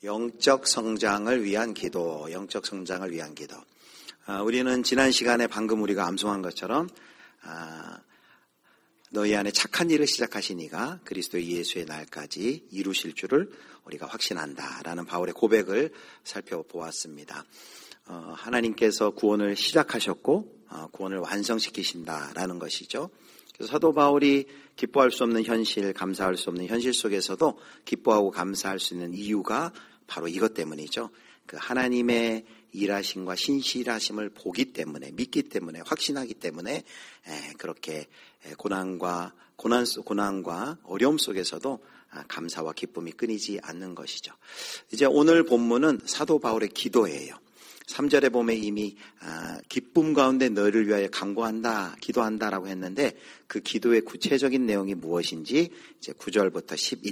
영적 성장을 위한 기도, 영적 성장을 위한 기도. 우리는 지난 시간에 방금 우리가 암송한 것처럼 너희 안에 착한 일을 시작하신 이가 그리스도 예수의 날까지 이루실 줄을 우리가 확신한다라는 바울의 고백을 살펴보았습니다. 하나님께서 구원을 시작하셨고 구원을 완성시키신다라는 것이죠. 그래서 사도 바울이 기뻐할 수 없는 현실, 감사할 수 없는 현실 속에서도 기뻐하고 감사할 수 있는 이유가 바로 이것 때문이죠. 그 하나님의 일하심과 신실하심을 보기 때문에, 믿기 때문에, 확신하기 때문에 그렇게 고난과 어려움 속에서도 감사와 기쁨이 끊이지 않는 것이죠. 이제 오늘 본문은 사도 바울의 기도예요. 3절에 보면 이미 기쁨 가운데 너희를 위하여 간구한다, 기도한다라고 했는데 그 기도의 구체적인 내용이 무엇인지 이제 9절부터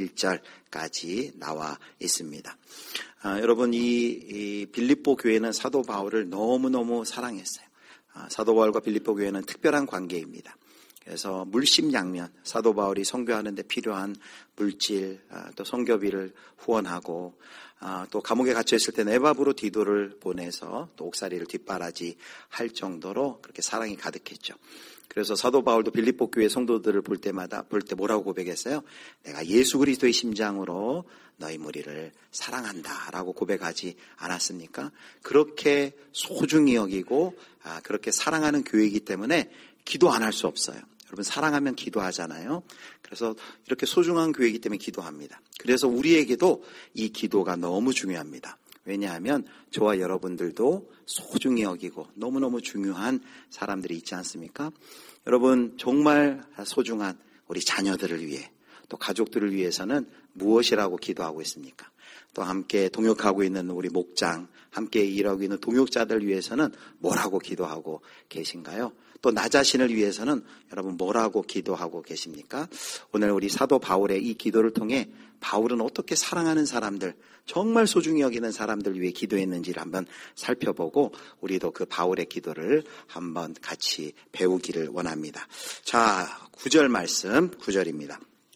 11절까지 나와 있습니다. 여러분 이 빌립보 교회는 사도 바울을 너무너무 사랑했어요. 사도 바울과 빌립보 교회는 특별한 관계입니다. 그래서 물심양면 사도 바울이 선교하는 데 필요한 물질, 또 선교비를 후원하고 또 감옥에 갇혀있을 때 에바브로 디도를 보내서 또 옥살이를 뒷바라지 할 정도로 그렇게 사랑이 가득했죠. 그래서 사도 바울도 빌립보 교회 성도들을 볼 때 뭐라고 고백했어요? 내가 예수 그리스도의 심장으로 너희 무리를 사랑한다라고 고백하지 않았습니까? 그렇게 소중히 여기고 그렇게 사랑하는 교회이기 때문에 기도 안 할 수 없어요. 여러분 사랑하면 기도하잖아요. 그래서 이렇게 소중한 교회이기 때문에 기도합니다. 그래서 우리에게도 이 기도가 너무 중요합니다. 왜냐하면 저와 여러분들도 소중히 여기고 너무너무 중요한 사람들이 있지 않습니까? 여러분 정말 소중한 우리 자녀들을 위해 또 가족들을 위해서는 무엇이라고 기도하고 있습니까? 또 함께 동역하고 있는 우리 목장, 함께 일하고 있는 동역자들 위해서는 뭐라고 기도하고 계신가요? 또 나 자신을 위해서는 여러분 뭐라고 기도하고 계십니까? 오늘 우리 사도 바울의 이 기도를 통해 바울은 어떻게 사랑하는 사람들, 정말 소중히 여기는 사람들 위해 기도했는지를 한번 살펴보고 우리도 그 바울의 기도를 한번 같이 배우기를 원합니다. 자, 9절 말씀, 9절입니다.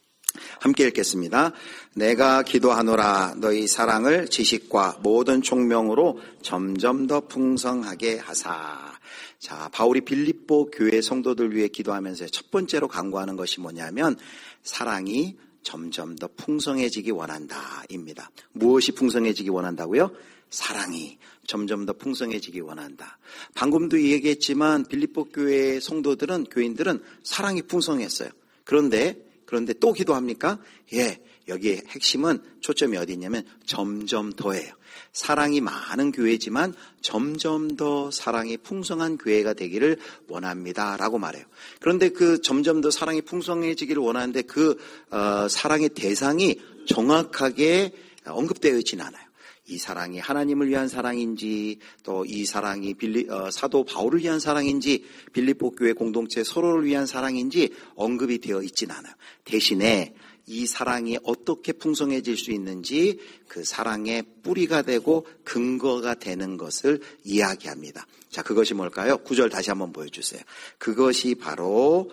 함께 읽겠습니다. 내가 기도하노라 너희 사랑을 지식과 모든 총명으로 점점 더 풍성하게 하사. 자, 바울이 빌립보 교회 성도들 위해 기도하면서 첫 번째로 간구하는 것이 뭐냐면 사랑이 점점 더 풍성해지기 원한다입니다. 무엇이 풍성해지기 원한다고요? 사랑이 점점 더 풍성해지기 원한다. 방금도 얘기했지만 빌립보 교회 성도들은, 교인들은 사랑이 풍성했어요. 그런데 또 기도합니까? 예, 여기에 핵심은 초점이 어디 있냐면 점점 더예요. 사랑이 많은 교회지만 점점 더 사랑이 풍성한 교회가 되기를 원합니다라고 말해요. 그런데 그 점점 더 사랑이 풍성해지기를 원하는데 그 사랑의 대상이 정확하게 언급되어 있지는 않아요. 이 사랑이 하나님을 위한 사랑인지 또 이 사랑이 사도 바울을 위한 사랑인지 빌립보 교회 공동체 서로를 위한 사랑인지 언급이 되어 있지는 않아요. 대신에 이 사랑이 어떻게 풍성해질 수 있는지 그 사랑의 뿌리가 되고 근거가 되는 것을 이야기합니다. 자, 그것이 뭘까요? 9절 다시 한번 보여주세요. 그것이 바로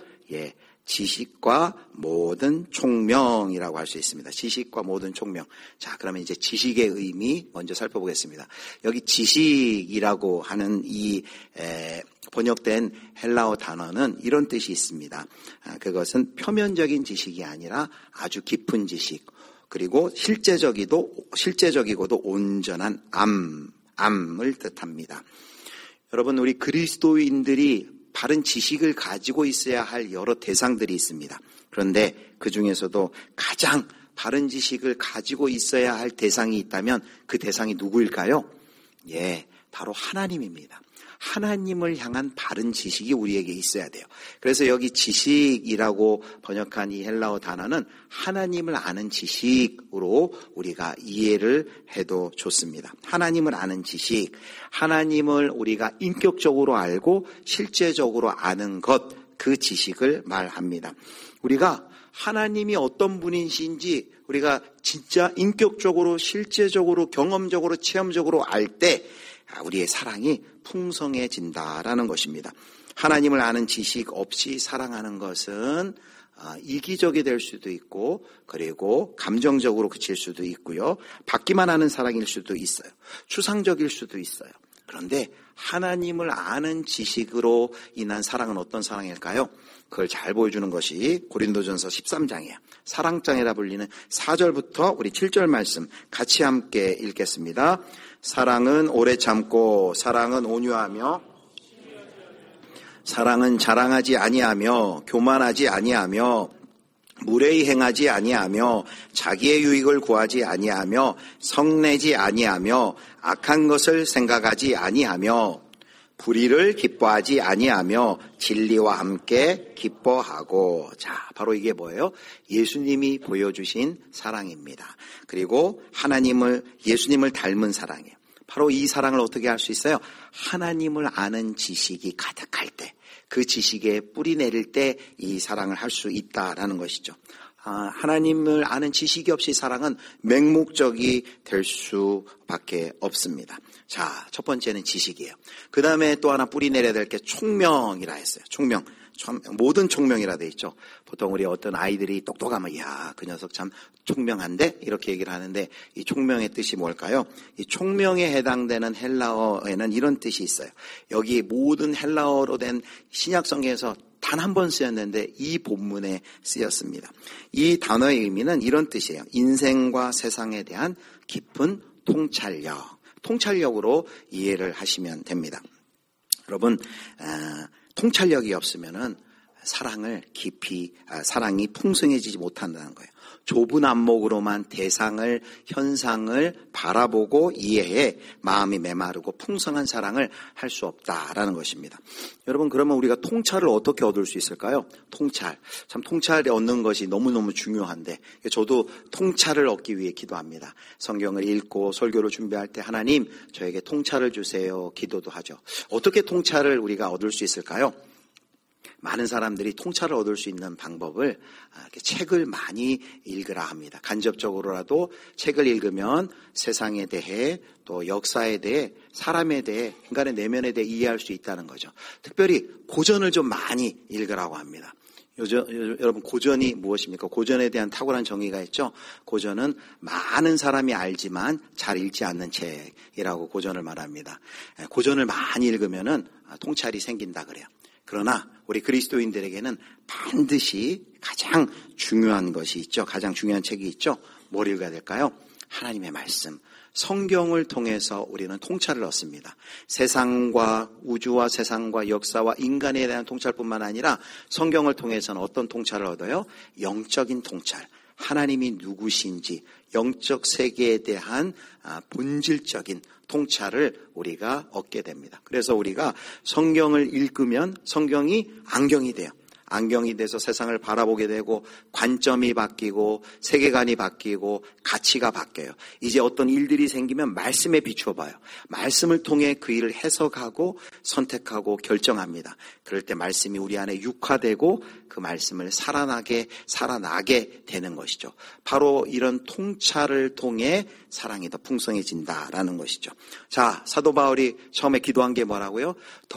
지식과 모든 총명이라고 할 수 있습니다. 지식과 모든 총명. 자, 그러면 이제 지식의 의미 먼저 살펴보겠습니다. 여기 지식이라고 하는 이 번역된 헬라어 단어는 이런 뜻이 있습니다. 그것은 표면적인 지식이 아니라 아주 깊은 지식, 그리고 실제적이고도 온전한 암을 뜻합니다. 여러분, 우리 그리스도인들이 바른 지식을 가지고 있어야 할 여러 대상들이 있습니다. 그런데 그 중에서도 가장 바른 지식을 가지고 있어야 할 대상이 있다면 그 대상이 누구일까요? 예, 바로 하나님입니다. 하나님을 향한 바른 지식이 우리에게 있어야 돼요. 그래서 여기 지식이라고 번역한 이 헬라어 단어는 하나님을 아는 지식으로 우리가 이해를 해도 좋습니다. 하나님을 아는 지식, 하나님을 우리가 인격적으로 알고 실제적으로 아는 것, 그 지식을 말합니다. 우리가 하나님이 어떤 분이신지 우리가 진짜 인격적으로, 실제적으로, 경험적으로, 체험적으로 알 때 우리의 사랑이 풍성해진다라는 것입니다. 하나님을 아는 지식 없이 사랑하는 것은 이기적이 될 수도 있고 그리고 감정적으로 그칠 수도 있고요. 받기만 하는 사랑일 수도 있어요. 추상적일 수도 있어요. 그런데 하나님을 아는 지식으로 인한 사랑은 어떤 사랑일까요? 그걸 잘 보여주는 것이 고린도전서 13장이에요. 사랑장이라 불리는 4절부터 우리 7절 말씀 같이 함께 읽겠습니다. 사랑은 오래 참고 사랑은 온유하며 사랑은 자랑하지 아니하며 교만하지 아니하며 무례히 행하지 아니하며 자기의 유익을 구하지 아니하며 성내지 아니하며 악한 것을 생각하지 아니하며 불의를 기뻐하지 아니하며 진리와 함께 기뻐하고. 자, 바로 이게 뭐예요? 예수님이 보여주신 사랑입니다. 그리고 예수님을 닮은 사랑이에요. 바로 이 사랑을 어떻게 할 수 있어요? 하나님을 아는 지식이 가득할 때, 그 지식에 뿌리 내릴 때 이 사랑을 할 수 있다라는 것이죠. 하나님을 아는 지식이 없이 사랑은 맹목적이 될 수밖에 없습니다. 자, 첫 번째는 지식이에요. 그 다음에 또 하나 뿌리 내려야 될 게 총명이라 했어요. 총명. 모든 총명이라 돼 있죠. 보통 우리 어떤 아이들이 똑똑하면 야, 그 녀석 참 총명한데 이렇게 얘기를 하는데 이 총명의 뜻이 뭘까요? 이 총명에 해당되는 헬라어에는 이런 뜻이 있어요. 여기 모든 헬라어로 된 신약 성경에서 단 한 번 쓰였는데 이 본문에 쓰였습니다. 이 단어의 의미는 이런 뜻이에요. 인생과 세상에 대한 깊은 통찰력으로 이해를 하시면 됩니다. 여러분, 통찰력이 없으면은 사랑이 풍성해지지 못한다는 거예요. 좁은 안목으로만 대상을, 현상을 바라보고 이해해 마음이 메마르고 풍성한 사랑을 할 수 없다라는 것입니다. 여러분, 그러면 우리가 통찰을 어떻게 얻을 수 있을까요? 통찰을 얻는 것이 너무너무 중요한데 저도 통찰을 얻기 위해 기도합니다. 성경을 읽고 설교를 준비할 때 하나님 저에게 통찰을 주세요 기도도 하죠. 어떻게 통찰을 우리가 얻을 수 있을까요? 많은 사람들이 통찰을 얻을 수 있는 방법을 이렇게 책을 많이 읽으라 합니다. 간접적으로라도 책을 읽으면 세상에 대해 또 역사에 대해 사람에 대해 인간의 내면에 대해 이해할 수 있다는 거죠. 특별히 고전을 좀 많이 읽으라고 합니다. 여러분 고전이 무엇입니까? 고전에 대한 탁월한 정의가 있죠. 고전은 많은 사람이 알지만 잘 읽지 않는 책이라고 고전을 말합니다. 고전을 많이 읽으면은 통찰이 생긴다 그래요. 그러나 우리 그리스도인들에게는 반드시 가장 중요한 것이 있죠. 가장 중요한 책이 있죠. 뭘 읽어야 될까요? 하나님의 말씀. 성경을 통해서 우리는 통찰을 얻습니다. 세상과 우주와 세상과 역사와 인간에 대한 통찰뿐만 아니라 성경을 통해서는 어떤 통찰을 얻어요? 영적인 통찰. 하나님이 누구신지 영적 세계에 대한 본질적인 통찰을 우리가 얻게 됩니다. 그래서 우리가 성경을 읽으면 성경이 안경이 돼요. 안경이 돼서 세상을 바라보게 되고 관점이 바뀌고 세계관이 바뀌고 가치가 바뀌어요. 이제 어떤 일들이 생기면 말씀에 비추어 봐요. 말씀을 통해 그 일을 해석하고 선택하고 결정합니다. 그럴 때 말씀이 우리 안에 육화되고 그 말씀을 살아나게 되는 것이죠. 바로 이런 통찰을 통해 사랑이 더 풍성해진다라는 것이죠. 자, 사도 바울이 처음에 기도한 게 뭐라고요?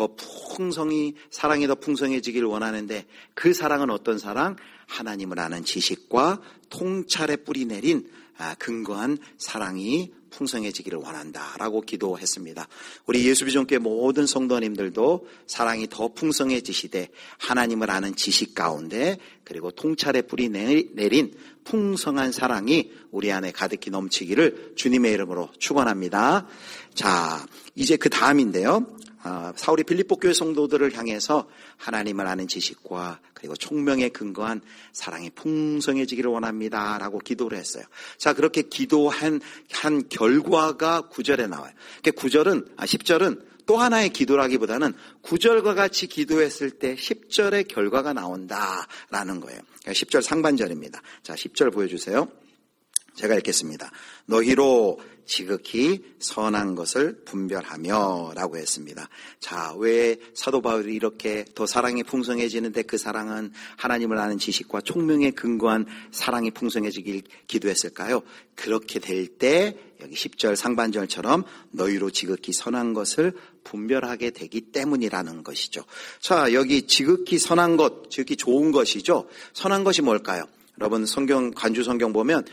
사랑이 더 풍성해지기를 원하는데 그 사랑은 어떤 사랑? 하나님을 아는 지식과 통찰에 뿌리 내린 근거한 사랑이 풍성해지기를 원한다라고 기도했습니다. 우리 예수비전교회 모든 성도님들도 사랑이 더 풍성해지시되 하나님을 아는 지식 가운데 그리고 통찰에 뿌리 내린 풍성한 사랑이 우리 안에 가득히 넘치기를 주님의 이름으로 축원합니다. 자, 이제 그 다음인데요. 사울이 빌립보 교회 성도들을 향해서 하나님을 아는 지식과 그리고 총명에 근거한 사랑이 풍성해지기를 원합니다 라고 기도를 했어요. 자, 그렇게 기도한 결과가 9절에 나와요. 10절은 또 하나의 기도라기보다는 9절과 같이 기도했을 때 10절의 결과가 나온다라는 거예요. 10절 상반절입니다. 자, 10절 보여주세요. 제가 읽겠습니다. 너희로 지극히 선한 것을 분별하며 라고 했습니다. 자, 왜 사도 바울이 이렇게 더 사랑이 풍성해지는데 그 사랑은 하나님을 아는 지식과 총명에 근거한 사랑이 풍성해지길 기도했을까요? 그렇게 될 때 여기 10절 상반절처럼 너희로 지극히 선한 것을 분별하게 되기 때문이라는 것이죠. 자, 여기 지극히 선한 것, 지극히 좋은 것이죠. 선한 것이 뭘까요? 여러분 성경 간주 성경 보면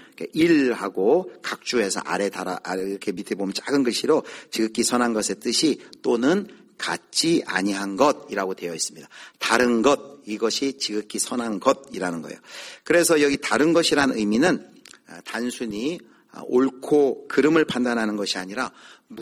1하고 각주에서 아래 이렇게 밑에 보면 작은 글씨로 지극히 선한 것의 뜻이 또는 같지 아니한 것이라고 되어 있습니다. 다른 것, 이것이 지극히 선한 것이라는 거예요. 그래서 여기 다른 것이라는 의미는 단순히 옳고 그름을 판단하는 것이 아니라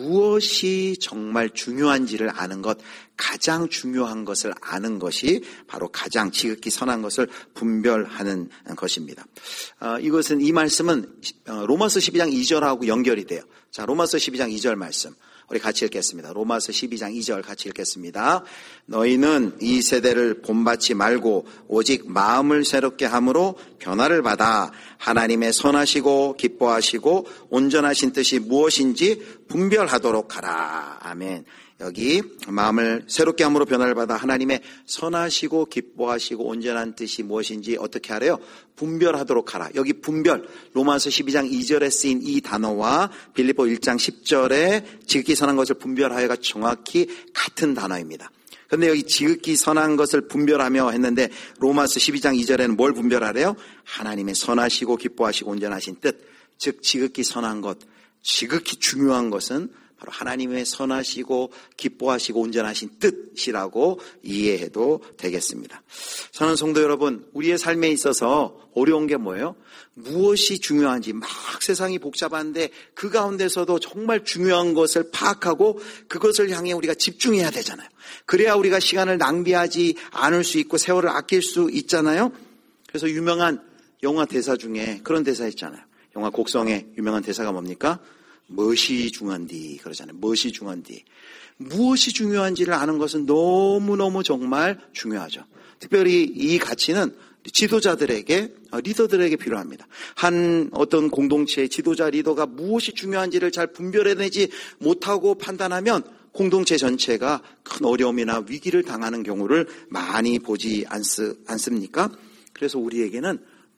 무엇이 정말 중요한지를 아는 것, 가장 중요한 것을 아는 것이 바로 가장 지극히 선한 것을 분별하는 것입니다. 이것은 이 말씀은 로마서 12장 2절하고 연결이 돼요. 자, 로마서 12장 2절 말씀. 우리 같이 읽겠습니다. 로마서 12장 2절 같이 읽겠습니다. 너희는 이 세대를 본받지 말고 오직 마음을 새롭게 함으로 변화를 받아 하나님의 선하시고 기뻐하시고 온전하신 뜻이 무엇인지 분별하도록 하라. 아멘. 여기 마음을 새롭게 함으로 변화를 받아 하나님의 선하시고 기뻐하시고 온전한 뜻이 무엇인지 어떻게 하래요? 분별하도록 하라. 여기 분별, 로마서 12장 2절에 쓰인 이 단어와 빌립보 1장 10절에 지극히 선한 것을 분별하여가 정확히 같은 단어입니다. 그런데 여기 지극히 선한 것을 분별하며 했는데 로마서 12장 2절에는 뭘 분별하래요? 하나님의 선하시고 기뻐하시고 온전하신 뜻, 즉 지극히 선한 것, 지극히 중요한 것은 바로 하나님의 선하시고 기뻐하시고 온전하신 뜻이라고 이해해도 되겠습니다. 사랑하는 성도 여러분, 우리의 삶에 있어서 어려운 게 뭐예요? 무엇이 중요한지 막 세상이 복잡한데 그 가운데서도 정말 중요한 것을 파악하고 그것을 향해 우리가 집중해야 되잖아요. 그래야 우리가 시간을 낭비하지 않을 수 있고 세월을 아낄 수 있잖아요. 그래서 유명한 영화 대사 중에 그런 대사 있잖아요. 영화 곡성의 유명한 대사가 뭡니까? 무엇이 중요한디 그러잖아요. 무엇이 중요한디. 무엇이 중요한지를 아는 것은 너무너무 정말 중요하죠. 특별히 이 가치는 지도자들에게, 리더들에게 필요합니다. 한 어떤 공동체의 지도자 리더가 무엇이 중요한지를 잘 분별해내지 못하고 판단하면 공동체 전체가 큰 어려움이나 위기를 당하는 경우를 많이 보지 않습니까? 그래서 우리에게는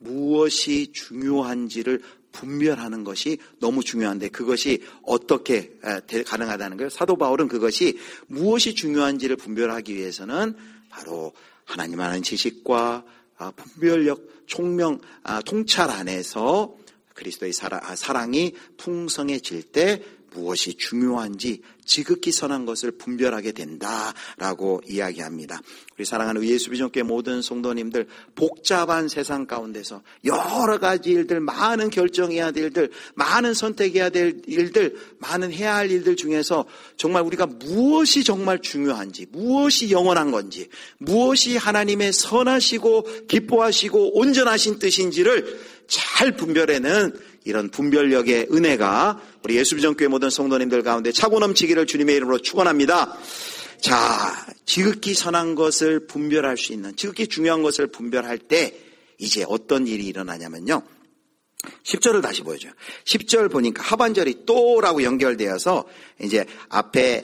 무엇이 중요한지를 분별하는 것이 너무 중요한데 그것이 어떻게 가능하다는 거예요. 사도 바울은 그것이 무엇이 중요한지를 분별하기 위해서는 바로 하나님 아는 지식과 분별력, 총명, 통찰 안에서 그리스도의 사랑이 풍성해질 때 무엇이 중요한지 지극히 선한 것을 분별하게 된다라고 이야기합니다. 우리 사랑하는 예수비전교회 모든 성도님들, 복잡한 세상 가운데서 여러 가지 일들, 많은 결정해야 될 일들, 많은 선택해야 될 일들, 많은 해야 할 일들 중에서 정말 우리가 무엇이 정말 중요한지, 무엇이 영원한 건지, 무엇이 하나님의 선하시고 기뻐하시고 온전하신 뜻인지를 잘 분별해내는 이런 분별력의 은혜가 우리 예수비전교회 모든 성도님들 가운데 차고 넘치기를 주님의 이름으로 축원합니다. 자, 지극히 선한 것을 분별할 수 있는, 지극히 중요한 것을 분별할 때 이제 어떤 일이 일어나냐면요. 10절을 다시 보여줘요. 10절 보니까 하반절이 또라고 연결되어서 이제 앞에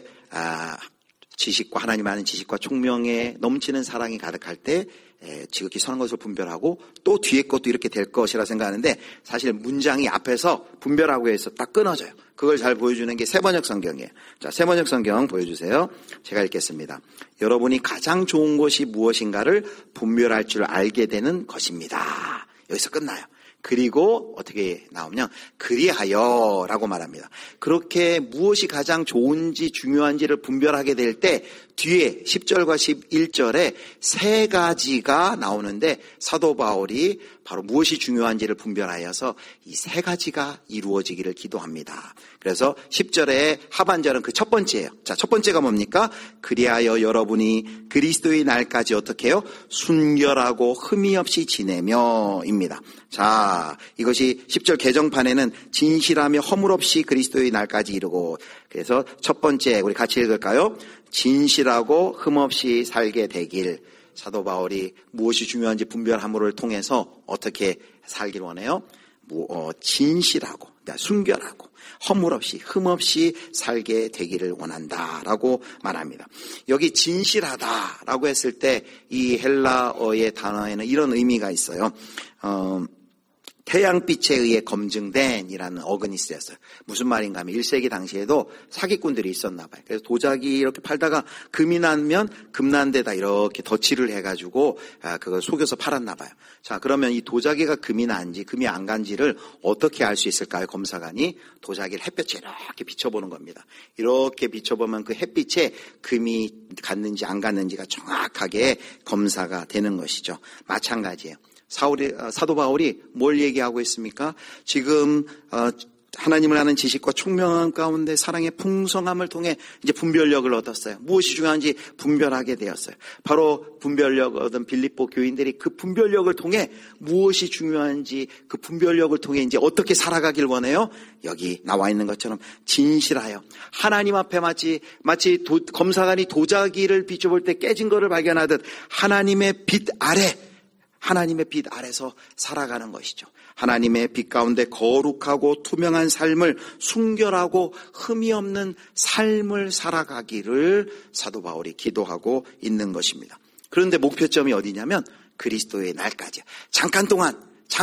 지식과 하나님 아는 지식과 총명에 넘치는 사랑이 가득할 때 지극히 선한 것을 분별하고 또 뒤에 것도 이렇게 될 것이라 생각하는데 사실 문장이 앞에서 분별하고 해서 딱 끊어져요. 그걸 잘 보여주는 게 세번역 성경이에요. 자, 세번역 성경 보여주세요. 제가 읽겠습니다. 여러분이 가장 좋은 것이 무엇인가를 분별할 줄 알게 되는 것입니다. 여기서 끝나요. 그리고 어떻게 나오냐? 그리하여라고 말합니다. 그렇게 무엇이 가장 좋은지 중요한지를 분별하게 될 때 뒤에 10절과 11절에 세 가지가 나오는데 사도 바울이 바로 무엇이 중요한지를 분별하여서 이 세 가지가 이루어지기를 기도합니다. 그래서 10절의 하반절은 그 첫 번째예요. 자, 첫 번째가 뭡니까? 그리하여 여러분이 그리스도의 날까지 어떻게 해요? 순결하고 흠이 없이 지내며입니다. 자, 이것이 10절 개정판에는 진실하며 허물 없이 그리스도의 날까지 이루고, 그래서 첫 번째 우리 같이 읽을까요? 진실하고 흠 없이 살게 되길. 사도 바울이 무엇이 중요한지 분별함을 통해서 어떻게 살길 원해요? 진실하고 순결하고 허물없이 흠없이 살게 되기를 원한다라고 말합니다. 여기 진실하다라고 했을 때 이 헬라어의 단어에는 이런 의미가 있어요. 태양빛에 의해 검증된이라는 어근이 쓰였어요. 무슨 말인가 하면 1세기 당시에도 사기꾼들이 있었나 봐요. 그래서 도자기 이렇게 팔다가 금이 나면 금난데다 이렇게 덧칠을 해가지고 그걸 속여서 팔았나 봐요. 자, 그러면 이 도자기가 금이 난지 금이 안 간지를 어떻게 알 수 있을까요? 검사관이 도자기를 햇볕에 이렇게 비춰보는 겁니다. 이렇게 비춰보면 그 햇빛에 금이 갔는지 안 갔는지가 정확하게 검사가 되는 것이죠. 마찬가지예요. 사도 바울이 뭘 얘기하고 있습니까? 지금 하나님을 아는 지식과 총명함 가운데 사랑의 풍성함을 통해 이제 분별력을 얻었어요. 무엇이 중요한지 분별하게 되었어요. 바로 분별력을 얻은 빌립보 교인들이 그 분별력을 통해 무엇이 중요한지 그 분별력을 통해 이제 어떻게 살아가길 원해요? 여기 나와 있는 것처럼 진실하여 하나님 앞에 마치 검사관이 도자기를 비춰볼 때 깨진 것을 발견하듯 하나님의 빛 아래서 살아가는 것이죠. 하나님의 빛 가운데 거룩하고 투명한 삶을 순결하고 흠이 없는 삶을 살아가기를 사도 바울이 기도하고 있는 것입니다. 그런데 목표점이 어디냐면 그리스도의 날까지. 잠깐 동안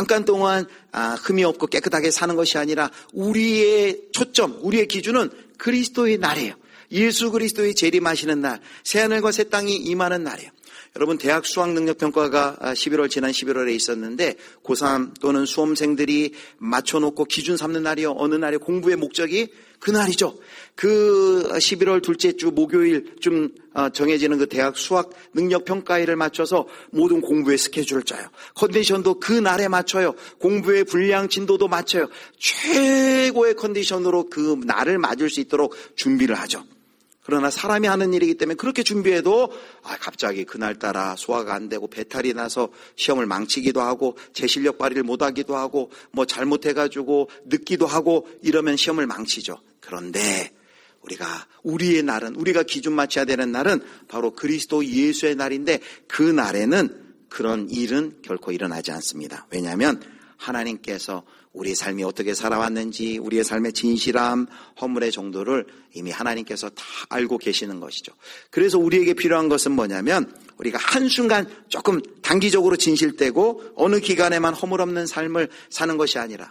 흠이 없고 깨끗하게 사는 것이 아니라 우리의 초점, 우리의 기준은 그리스도의 날이에요. 예수 그리스도의 재림하시는 날, 새하늘과 새 땅이 임하는 날이에요. 여러분 대학 수학능력평가가 지난 11월에 있었는데 고3 또는 수험생들이 맞춰놓고 기준 삼는 날이요. 어느 날이 공부의 목적이 그날이죠. 그 11월 둘째 주 목요일쯤 정해지는 그 대학 수학능력평가일을 맞춰서 모든 공부의 스케줄을 짜요. 컨디션도 그 날에 맞춰요. 공부의 분량 진도도 맞춰요. 최고의 컨디션으로 그 날을 맞을 수 있도록 준비를 하죠. 그러나 사람이 하는 일이기 때문에 그렇게 준비해도 갑자기 그날따라 소화가 안 되고 배탈이 나서 시험을 망치기도 하고 제 실력 발휘를 못하기도 하고 뭐 잘못해가지고 늦기도 하고 이러면 시험을 망치죠. 그런데 우리의 날은, 우리가 기준 맞춰야 되는 날은 바로 그리스도 예수의 날인데 그 날에는 그런 일은 결코 일어나지 않습니다. 왜냐하면 하나님께서 우리의 삶이 어떻게 살아왔는지, 우리의 삶의 진실함, 허물의 정도를 이미 하나님께서 다 알고 계시는 것이죠. 그래서 우리에게 필요한 것은 뭐냐면 우리가 한순간 조금 단기적으로 진실되고 어느 기간에만 허물 없는 삶을 사는 것이 아니라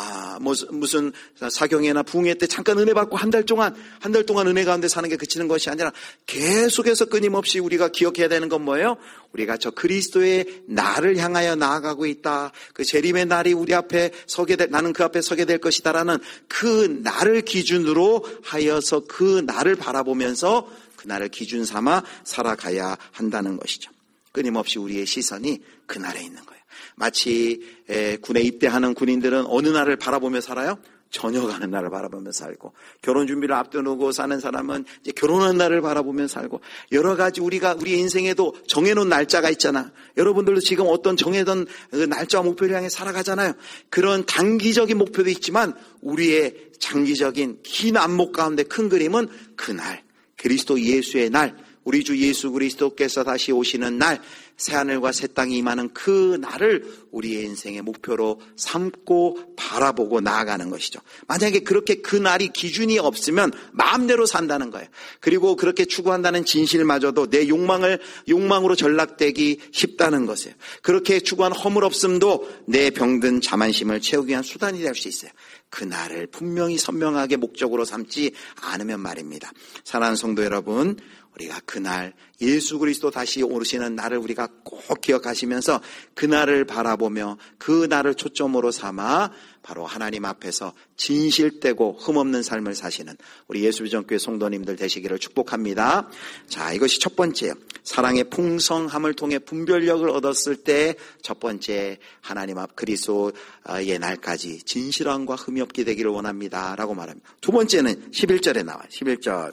무슨 사경회나 부흥회 때 잠깐 은혜 받고 한 달 동안 은혜 가운데 사는 게 그치는 것이 아니라 계속해서 끊임없이 우리가 기억해야 되는 건 뭐예요? 우리가 저 그리스도의 날을 향하여 나아가고 있다. 그 재림의 날이 우리 앞에 나는 그 앞에 서게 될 것이다라는 그 날을 기준으로 하여서 그 날을 바라보면서 그 날을 기준 삼아 살아가야 한다는 것이죠. 끊임없이 우리의 시선이 그 날에 있는 거예요. 마치 군에 입대하는 군인들은 어느 날을 바라보며 살아요? 전역하는 날을 바라보며 살고, 결혼 준비를 앞두고 사는 사람은 이제 결혼한 날을 바라보며 살고, 여러 가지 우리의 인생에도 정해놓은 날짜가 있잖아. 여러분들도 지금 어떤 정해둔 그 날짜와 목표를 향해 살아가잖아요. 그런 단기적인 목표도 있지만 우리의 장기적인 긴 안목 가운데 큰 그림은 그날, 그리스도 예수의 날, 우리 주 예수 그리스도께서 다시 오시는 날, 새하늘과 새 땅이 임하는 그 날을 우리의 인생의 목표로 삼고 바라보고 나아가는 것이죠. 만약에 그렇게 그 날이 기준이 없으면 마음대로 산다는 거예요. 그리고 그렇게 추구한다는 진실마저도 내 욕망으로 전락되기 쉽다는 것이에요. 그렇게 추구한 허물없음도 내 병든 자만심을 채우기 위한 수단이 될 수 있어요. 그 날을 분명히 선명하게 목적으로 삼지 않으면 말입니다. 사랑하는 성도 여러분, 우리가 그날 예수 그리스도 다시 오르시는 날을 우리가 꼭 기억하시면서 그 날을 바라보며 그 날을 초점으로 삼아 바로 하나님 앞에서 진실되고 흠없는 삶을 사시는 우리 예수비전교회 성도님들 되시기를 축복합니다. 자, 이것이 첫 번째예요. 사랑의 풍성함을 통해 분별력을 얻었을 때 첫 번째, 하나님 앞 그리스도의 날까지 진실함과 흠이 없게 되기를 원합니다 라고 말합니다. 두 번째는 11절에 나와요. 11절.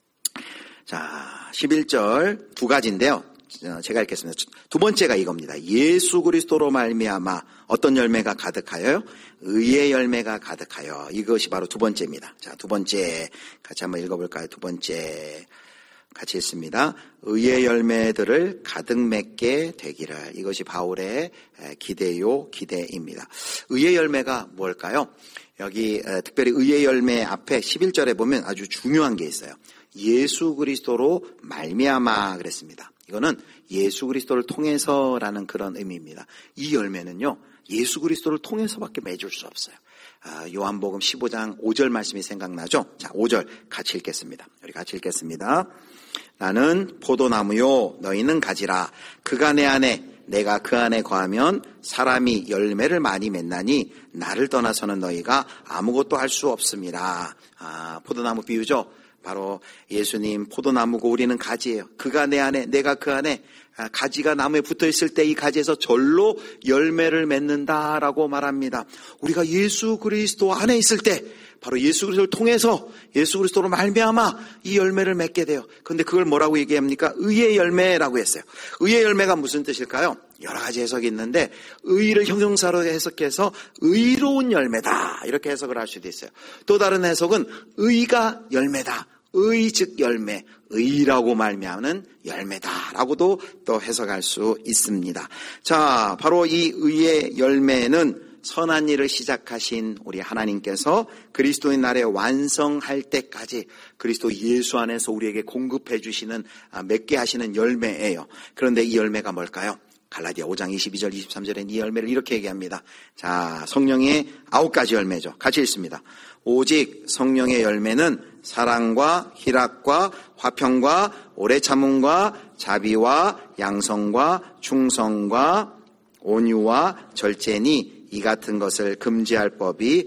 자, 11절 두 가지인데요. 제가 읽겠습니다. 두 번째가 이겁니다. 예수 그리스도로 말미암아 어떤 열매가 가득하여요? 의의 열매가 가득하여. 이것이 바로 두 번째입니다. 자, 두 번째 같이 한번 읽어볼까요? 두 번째. 같이 읽습니다. 의의 열매들을 가득 맺게 되기를. 이것이 바울의 기대입니다. 의의 열매가 뭘까요? 여기 특별히 의의 열매 앞에 11절에 보면 아주 중요한 게 있어요. 예수 그리스도로 말미암아 그랬습니다. 이거는 예수 그리스도를 통해서라는 그런 의미입니다. 이 열매는요, 예수 그리스도를 통해서밖에 맺을 수 없어요. 요한복음 15장 5절 말씀이 생각나죠? 자, 5절 같이 읽겠습니다. 우리 같이 읽겠습니다. 나는 포도나무요, 너희는 가지라. 그가 내 안에, 내가 그 안에 거하면 사람이 열매를 많이 맺나니 나를 떠나서는 너희가 아무것도 할 수 없습니다. 포도나무 비유죠? 바로 예수님 포도나무고 우리는 가지예요. 그가 내 안에, 내가 그 안에, 가지가 나무에 붙어 있을 때 이 가지에서 절로 열매를 맺는다라고 말합니다. 우리가 예수 그리스도 안에 있을 때 바로 예수 그리스도를 통해서 예수 그리스도로 말미암아 이 열매를 맺게 돼요. 그런데 그걸 뭐라고 얘기합니까? 의의 열매라고 했어요. 의의 열매가 무슨 뜻일까요? 여러 가지 해석이 있는데 의를 형용사로 해석해서 의로운 열매다 이렇게 해석을 할 수도 있어요. 또 다른 해석은 의가 열매다. 의 즉 열매, 의라고 말미암는 열매다라고도 또 해석할 수 있습니다. 자, 바로 이 의의 열매는 선한 일을 시작하신 우리 하나님께서 그리스도의 날에 완성할 때까지 그리스도 예수 안에서 우리에게 공급해 주시는, 맺게 하시는 열매예요. 그런데 이 열매가 뭘까요? 갈라디아 5장 22절 23절엔 이 열매를 이렇게 얘기합니다. 자, 성령의 9가지 열매죠. 같이 읽습니다. 오직 성령의 열매는 사랑과 희락과 화평과 오래 참음과 자비와 양성과 충성과 온유와 절제니 이 같은 것을 금지할 법이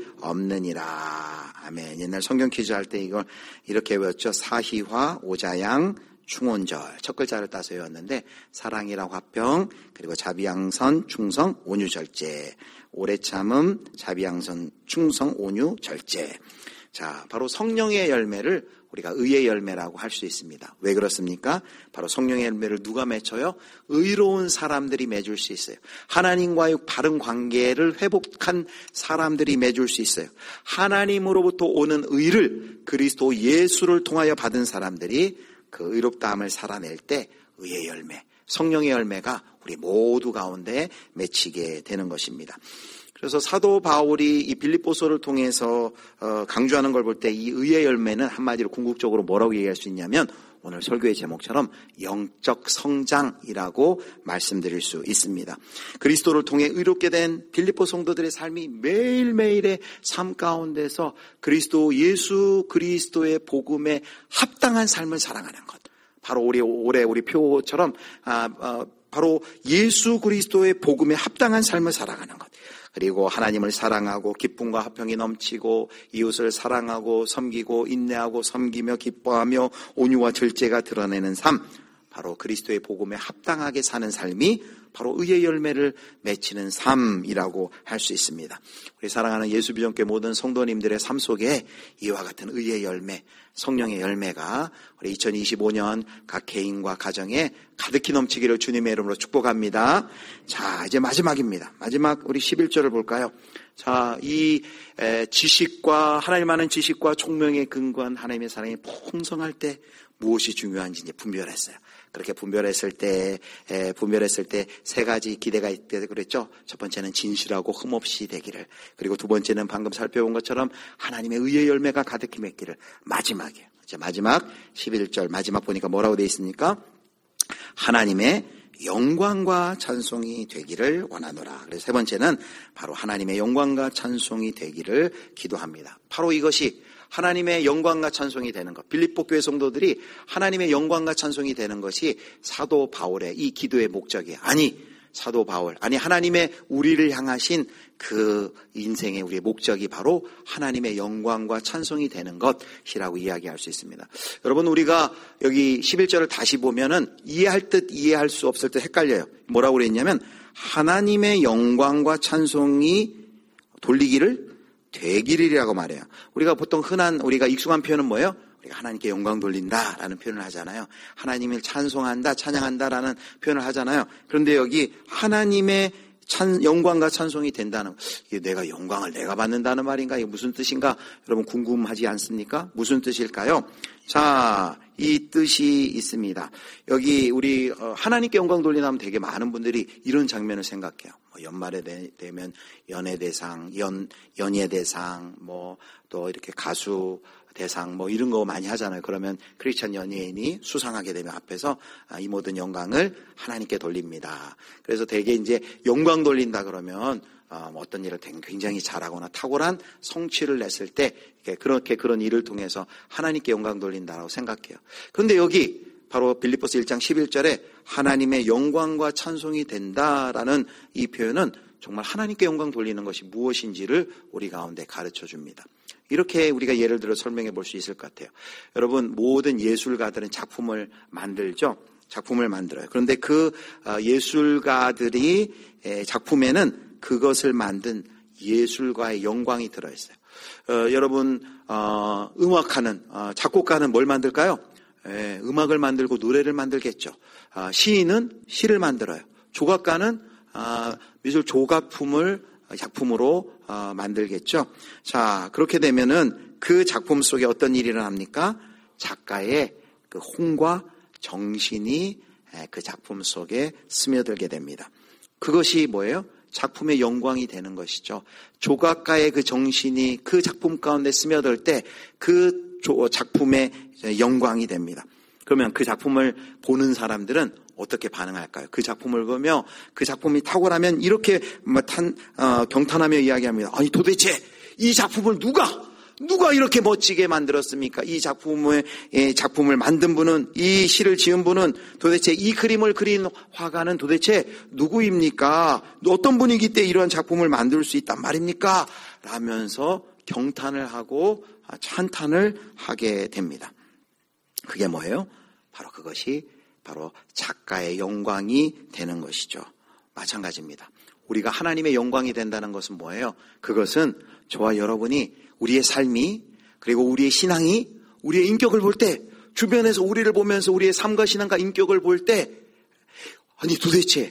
없느니라. 아멘. 옛날 성경 퀴즈 할 때 이걸 이렇게 외웠죠. 사희화 오자양 충온절 첫 글자를 따서 외웠는데 사랑이랑 화평 그리고 자비양선 충성 온유절제 오래 참음 자비양선 충성 온유절제. 자, 바로 성령의 열매를 우리가 의의 열매라고 할 수 있습니다. 왜 그렇습니까? 바로 성령의 열매를 누가 맺혀요? 의로운 사람들이 맺을 수 있어요. 하나님과의 바른 관계를 회복한 사람들이 맺을 수 있어요. 하나님으로부터 오는 의를 그리스도 예수를 통하여 받은 사람들이 그 의롭다함을 살아낼 때 의의 열매, 성령의 열매가 우리 모두 가운데 맺히게 되는 것입니다. 그래서 사도 바울이 이 빌립보서를 통해서 강조하는 걸 볼 때 이 의의 열매는 한마디로 궁극적으로 뭐라고 얘기할 수 있냐면 오늘 설교의 제목처럼 영적 성장이라고 말씀드릴 수 있습니다. 그리스도를 통해 의롭게 된 빌립보 성도들의 삶이 매일매일의 삶 가운데서 그리스도 예수 그리스도의 복음에 합당한 삶을 살아가는 것. 바로 올해 우리 표처럼 바로 예수 그리스도의 복음에 합당한 삶을 살아가는 것. 그리고 하나님을 사랑하고 기쁨과 화평이 넘치고 이웃을 사랑하고 섬기고 인내하고 섬기며 기뻐하며 온유와 절제가 드러내는 삶. 바로 그리스도의 복음에 합당하게 사는 삶이 바로 의의 열매를 맺히는 삶이라고 할 수 있습니다. 우리 사랑하는 예수비전교회 모든 성도님들의 삶 속에 이와 같은 의의 열매, 성령의 열매가 우리 2025년 각 개인과 가정에 가득히 넘치기를 주님의 이름으로 축복합니다. 자, 이제 마지막입니다. 마지막 우리 11절을 볼까요? 자, 이 지식과 하나님 아는 지식과 총명에 근거한 하나님의 사랑이 풍성할 때 무엇이 중요한지 이제 분별했어요. 그렇게 분별했을 때 세 가지 기대가 있다고 그랬죠. 첫 번째는 진실하고 흠없이 되기를. 그리고 두 번째는 방금 살펴본 것처럼 하나님의 의의 열매가 가득히 맺기를. 마지막이에요. 이제 마지막 11절 마지막 보니까 뭐라고 되어 있습니까? 하나님의 영광과 찬송이 되기를 원하노라. 그래서 세 번째는 바로 하나님의 영광과 찬송이 되기를 기도합니다. 바로 이것이 하나님의 영광과 찬송이 되는 것. 빌립보 교회 성도들이 하나님의 영광과 찬송이 되는 것이 사도 바울의 이 기도의 목적이에요. 사도 바울, 하나님의 우리를 향하신 그 인생의 우리의 목적이 바로 하나님의 영광과 찬송이 되는 것이라고 이야기할 수 있습니다. 여러분, 우리가 여기 11절을 다시 보면은 이해할 듯 이해할 수 없을 듯 헷갈려요. 뭐라고 그랬냐면 하나님의 영광과 찬송이 돌리기를 되기를이라고 말해요. 우리가 보통 우리가 익숙한 표현은 뭐예요? 우리가 하나님께 영광 돌린다라는 표현을 하잖아요. 하나님을 찬송한다, 찬양한다라는 표현을 하잖아요. 그런데 여기 하나님의 영광과 찬송이 된다는, 이게 내가 영광을 내가 받는다는 말인가? 이게 무슨 뜻인가? 여러분 궁금하지 않습니까? 무슨 뜻일까요? 자, 이 뜻이 있습니다. 여기 우리 하나님께 영광 돌리나면 되게 많은 분들이 이런 장면을 생각해요. 연말에 되면 연예대상, 연예대상, 또 이렇게 가수 대상 이런 거 많이 하잖아요. 그러면 크리스찬 연예인이 수상하게 되면 앞에서 이 모든 영광을 하나님께 돌립니다. 그래서 되게 이제 영광 돌린다 그러면 어떤 일을 굉장히 잘하거나 탁월한 성취를 냈을 때 그렇게 그런 일을 통해서 하나님께 영광 돌린다라고 생각해요. 그런데 여기 바로 빌립보서 1장 11절에 하나님의 영광과 찬송이 된다라는 이 표현은 정말 하나님께 영광 돌리는 것이 무엇인지를 우리 가운데 가르쳐 줍니다. 이렇게 우리가 예를 들어 설명해 볼 수 있을 것 같아요. 여러분, 모든 예술가들은 작품을 만들죠. 작품을 만들어요. 그런데 그 예술가들이 작품에는 그것을 만든 예술가의 영광이 들어있어요. 여러분, 음악하는 작곡가는 뭘 만들까요? 음악을 만들고 노래를 만들겠죠. 시인은 시를 만들어요. 조각가는 미술 조각품을 작품으로 만들겠죠. 자, 그렇게 되면은 그 작품 속에 어떤 일이 일어납니까? 작가의 그 혼과 정신이 그 작품 속에 스며들게 됩니다. 그것이 뭐예요? 작품의 영광이 되는 것이죠. 조각가의 그 정신이 그 작품 가운데 스며들 때 그 작품의 영광이 됩니다. 그러면 그 작품을 보는 사람들은 어떻게 반응할까요? 그 작품을 보며 그 작품이 탁월하면 이렇게 경탄하며 이야기합니다. 아니 도대체 이 작품을 누가 이렇게 멋지게 만들었습니까? 이 작품을 만든 분은, 이 시를 지은 분은, 도대체 이 그림을 그린 화가는 도대체 누구입니까? 어떤 분이기 때문에 이러한 작품을 만들 수 있단 말입니까? 라면서 경탄을 하고 찬탄을 하게 됩니다. 그게 뭐예요? 바로 그것이 바로 작가의 영광이 되는 것이죠. 마찬가지입니다. 우리가 하나님의 영광이 된다는 것은 뭐예요? 그것은 저와 여러분이 우리의 삶이, 그리고 우리의 신앙이, 우리의 인격을 볼 때, 주변에서 우리를 보면서 우리의 삶과 신앙과 인격을 볼 때, 아니 도대체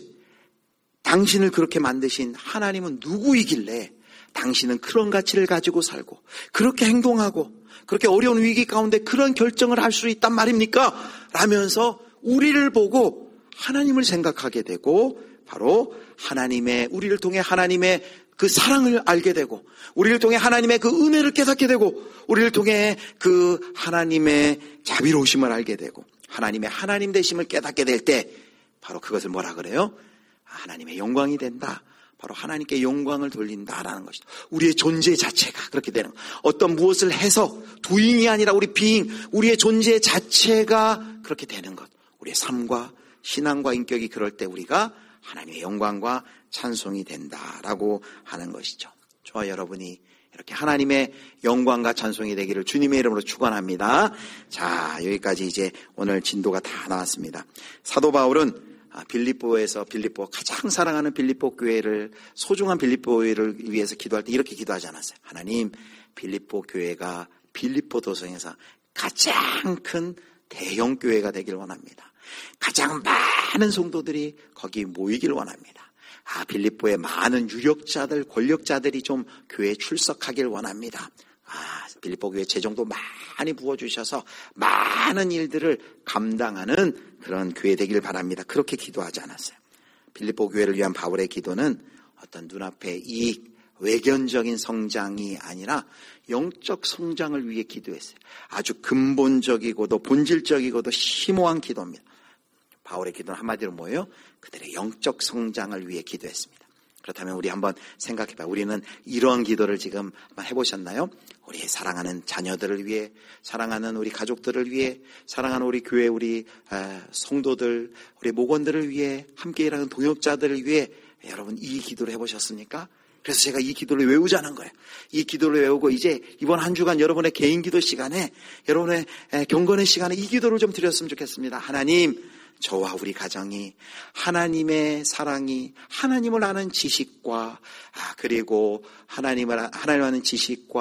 당신을 그렇게 만드신 하나님은 누구이길래 당신은 그런 가치를 가지고 살고 그렇게 행동하고 그렇게 어려운 위기 가운데 그런 결정을 할 수 있단 말입니까? 라면서 우리를 보고 하나님을 생각하게 되고, 바로 우리를 통해 하나님의 그 사랑을 알게 되고, 우리를 통해 하나님의 그 은혜를 깨닫게 되고, 우리를 통해 그 하나님의 자비로우심을 알게 되고, 하나님의 하나님 되심을 깨닫게 될 때, 바로 그것을 뭐라 그래요? 하나님의 영광이 된다. 바로 하나님께 영광을 돌린다라는 것이다. 우리의 존재 자체가 그렇게 되는 것. 어떤 무엇을 해서 doing이 아니라 우리 being, 우리의 존재 자체가 그렇게 되는 것. 우리의 삶과 신앙과 인격이 그럴 때 우리가 하나님의 영광과 찬송이 된다라고 하는 것이죠. 저와 여러분이 이렇게 하나님의 영광과 찬송이 되기를 주님의 이름으로 축원합니다. 자, 여기까지 이제 오늘 진도가 다 나왔습니다. 사도 바울은 빌립보에서 가장 사랑하는 빌립보 교회를, 소중한 빌립보 교회를 위해서 기도할 때 이렇게 기도하지 않았어요. 하나님, 빌립보 교회가 빌립보 도성에서 가장 큰 대형 교회가 되길 원합니다. 가장 많은 성도들이 거기 모이길 원합니다. 빌립보의 많은 유력자들, 권력자들이 좀 교회에 출석하길 원합니다. 빌립보 교회 재정도 많이 부어주셔서 많은 일들을 감당하는 그런 교회 되길 바랍니다. 그렇게 기도하지 않았어요. 빌립보 교회를 위한 바울의 기도는 어떤 눈앞의 이익, 외견적인 성장이 아니라 영적 성장을 위해 기도했어요. 아주 근본적이고도 본질적이고도 심오한 기도입니다. 바울의 기도는 한마디로 뭐예요? 그들의 영적 성장을 위해 기도했습니다. 그렇다면 우리 한번 생각해봐요. 우리는 이러한 기도를 지금 한번 해보셨나요? 우리 사랑하는 자녀들을 위해, 사랑하는 우리 가족들을 위해, 사랑하는 우리 교회, 우리 성도들, 우리 목원들을 위해, 함께 일하는 동역자들을 위해 여러분 이 기도를 해보셨습니까? 그래서 제가 이 기도를 외우자는 거예요. 이 기도를 외우고 이제 이번 한 주간 여러분의 개인 기도 시간에, 여러분의 경건의 시간에 이 기도를 좀 드렸으면 좋겠습니다. 하나님, 저와 우리 가정이 하나님의 사랑이, 하나님을 아는 지식과, 그리고 하나님을 아는 지식과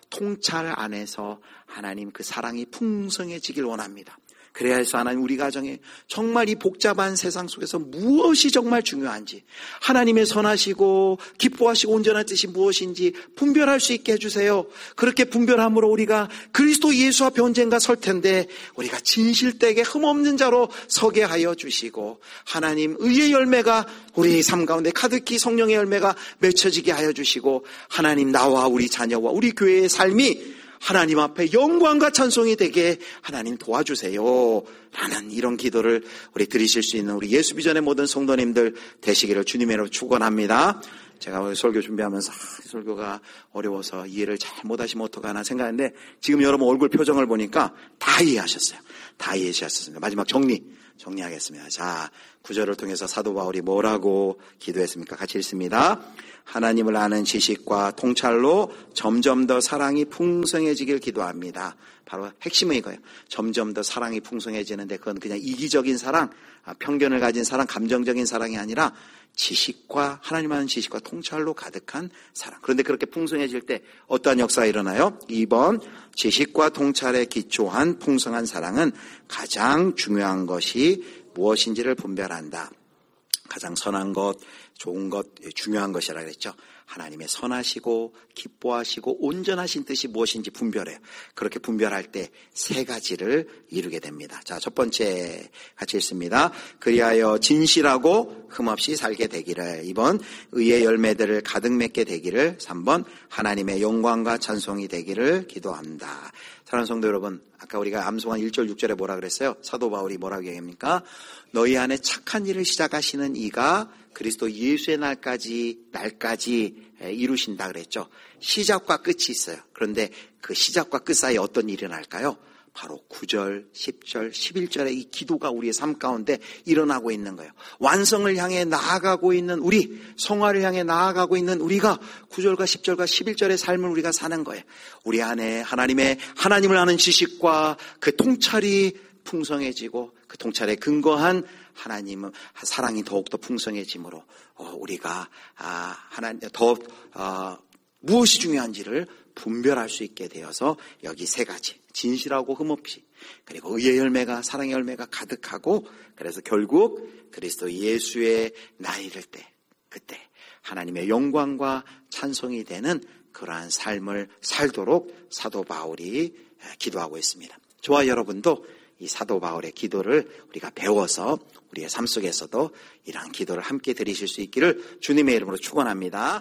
통찰 안에서 하나님 그 사랑이 풍성해지길 원합니다. 그래야 해서 하나님 우리 가정에 정말 이 복잡한 세상 속에서 무엇이 정말 중요한지, 하나님의 선하시고 기뻐하시고 온전한 뜻이 무엇인지 분별할 수 있게 해주세요. 그렇게 분별함으로 우리가 그리스도 예수 앞에 언젠가 설 텐데 우리가 진실되게 흠없는 자로 서게 하여 주시고, 하나님 의의 열매가 우리 삶 가운데 가득히 성령의 열매가 맺혀지게 하여 주시고, 하나님 나와 우리 자녀와 우리 교회의 삶이 하나님 앞에 영광과 찬송이 되게 하나님 도와주세요 라는 이런 기도를 우리 드리실 수 있는 우리 예수비전의 모든 성도님들 되시기를 주님의 이름으로 축원합니다. 제가 오늘 설교 준비하면서 설교가 어려워서 이해를 잘 못하시면 어떡하나 생각했는데 지금 여러분 얼굴 표정을 보니까 다 이해하셨어요. 다 이해하셨습니다. 마지막 정리하겠습니다. 자, 구절을 통해서 사도 바울이 뭐라고 기도했습니까? 같이 읽습니다. 하나님을 아는 지식과 통찰로 점점 더 사랑이 풍성해지길 기도합니다. 바로 핵심은 이거예요. 점점 더 사랑이 풍성해지는데 그건 그냥 이기적인 사랑, 편견을 가진 사랑, 감정적인 사랑이 아니라 지식과 하나님 아는 지식과 통찰로 가득한 사랑. 그런데 그렇게 풍성해질 때 어떠한 역사가 일어나요? 2번, 지식과 통찰에 기초한 풍성한 사랑은 가장 중요한 것이 무엇인지를 분별한다. 가장 선한 것, 좋은 것, 중요한 것이라 그랬죠. 하나님의 선하시고 기뻐하시고 온전하신 뜻이 무엇인지 분별해요. 그렇게 분별할 때 세 가지를 이루게 됩니다. 자, 첫 번째 같이 읽습니다. 그리하여 진실하고 흠없이 살게 되기를. 2번, 의의 열매들을 가득 맺게 되기를. 3번, 하나님의 영광과 찬송이 되기를 기도합니다. 사랑하는 성도 여러분, 아까 우리가 암송한 1절 6절에 뭐라 그랬어요? 사도 바울이 뭐라고 얘기합니까? 너희 안에 착한 일을 시작하시는 이가 그리스도 예수의 날까지 이루신다 그랬죠. 시작과 끝이 있어요. 그런데 그 시작과 끝 사이에 어떤 일이 날까요? 바로 9절, 10절, 11절의 이 기도가 우리의 삶 가운데 일어나고 있는 거예요. 완성을 향해 나아가고 있는 우리, 성화를 향해 나아가고 있는 우리가 9절과 10절과 11절의 삶을 우리가 사는 거예요. 우리 안에 하나님을 아는 지식과 그 통찰이 풍성해지고 그 통찰에 근거한 하나님의 사랑이 더욱더 풍성해짐으로 우리가 무엇이 중요한지를 분별할 수 있게 되어서 여기 세 가지, 진실하고 흠없이, 그리고 의의 열매가, 사랑의 열매가 가득하고, 그래서 결국 그리스도 예수의 나이 이를 때, 그때 하나님의 영광과 찬송이 되는 그러한 삶을 살도록 사도 바울이 기도하고 있습니다. 저와 여러분도 이 사도 바울의 기도를 우리가 배워서 우리의 삶 속에서도 이러한 기도를 함께 드리실 수 있기를 주님의 이름으로 축원합니다.